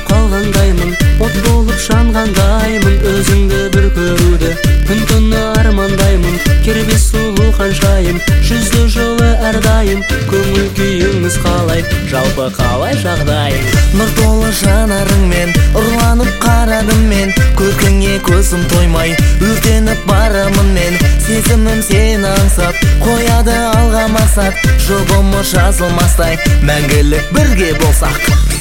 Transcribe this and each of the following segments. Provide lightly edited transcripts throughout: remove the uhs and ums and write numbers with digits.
қалғандаймын, от болып жанғандаймын, өзіңді бір көруді күн-түні армандаймын. Кербез сұлу ханшайым, жүзді жылы әрдайым, көңіл күйіңіз қалай, жалпы қалай жағдайың? Нұр толы жанарыңмен ұрланып қарадым мен, көркіңе көзім тоймай өртеніп барамын мен. Сезімім сені аңсап қояды алға мақсат, жұбымы жазылмастай мәңгілік бірге болсақ.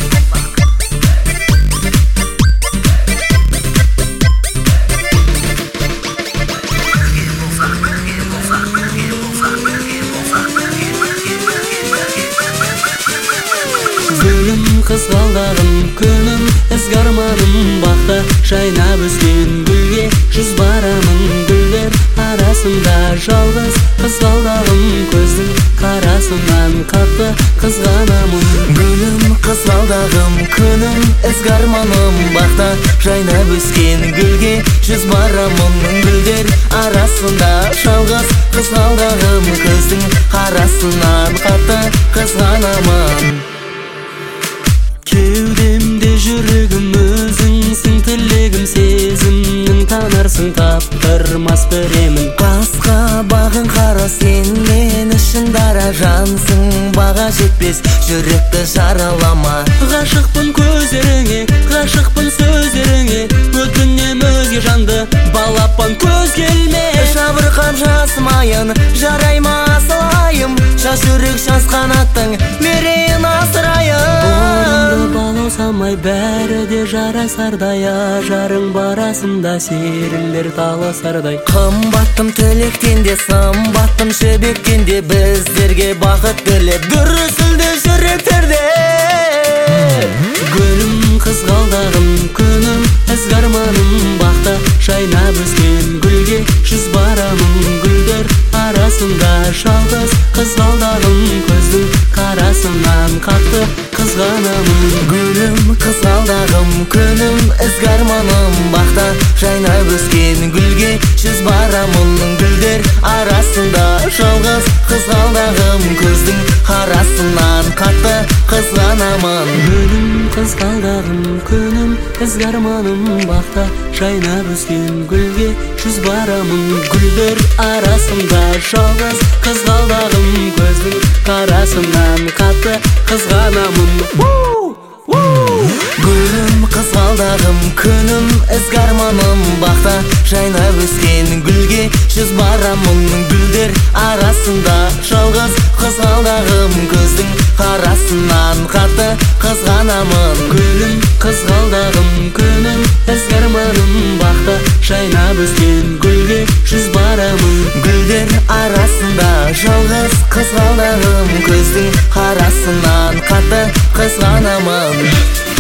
Гүлім қызғалдағым, күнім ізгі арманым, бақта жайнап өскен гүлге жүз барамын. Гүлдер арасында жалғыз қызғалдағым, көздің қарасынан қатты қызғанамын. Гүлім қызғалдағым, күнім ізгі арманым, бақта жайнап өскен гүлге жүз барамын. Гүлдер арасында жалғыз қызғалдағым, көздің қарасынан қатты қызғанамын. Кеудемде жүрегім өзіңсің, тілегім сезімнің, танарсың таптырмас біремін. Қасқа бағың қара, сен мен үшін дара жансың, баға жетпес жүректі жаралама. Ғашықпын көздеріңе, ғашықпын сөздеріңе, өтінем өзге жанды балапан көз келме. Жабырқап жасымайын, жарай ма асылайым, жас жүрек жас қанаттың мерейін асырайын. Орынды балау самай, бәрі де жарасардай, жарың барасында серілер таласардай. Қымбаттым тілектен де, сымбаттым жібектен де, біздерге бақыт тілеп дүрсілді жүректерде. Гүлім қызғалдағым, күнім ізгі арманым, бақта жайнап өскен гүлге жүз барамын. Гүлдер арасында жалғыз қызғалдағым, көздің қарасынан қатты қызғанамын. Гүлім қызғалдағым, күнім ізгі арманым, бақта жайнап өскен гүлге жүз барамын. Гүлдер арасында жалғыз қызғалдағым, көздің қарасынан қатты қызғанамын. Гүлім қызғалдағым, күнім ізгі арманым, бақта жайнап өскен гүлге жүз барамын. Гүлдер арасында жалғыз қызғалдағым, көздің қарасынан қатты қызғанамын. Гүлім қызғалдағым, күнім ізгі арманым, бақта жайнап өскен гүлге жүз барамын. Гүлдер арасында жалғыз қызғалдағым, көздің қарасынан қатты қызғанамын. Гүлім қызғалдағым, күнім ізгі арманым, бақта жайнап өскен гүлге жүз барамын. Гүлдер арасында жалғыз қызғалдағым, көздің қарасынан қатты қызғанамын.